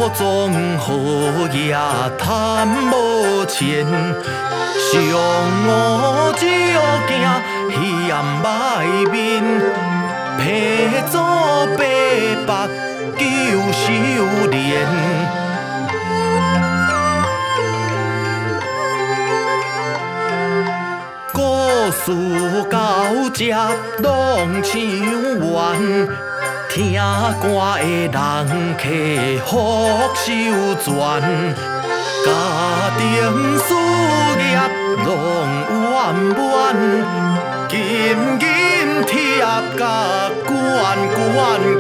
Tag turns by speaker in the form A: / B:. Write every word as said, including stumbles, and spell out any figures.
A: 总好也谈无钱，上午照镜戏暗歹面，皮祖白目救修炼。故事到这拢唱完。听歌的人客福寿全，家庭事业拢圆满，金银贴甲冠冠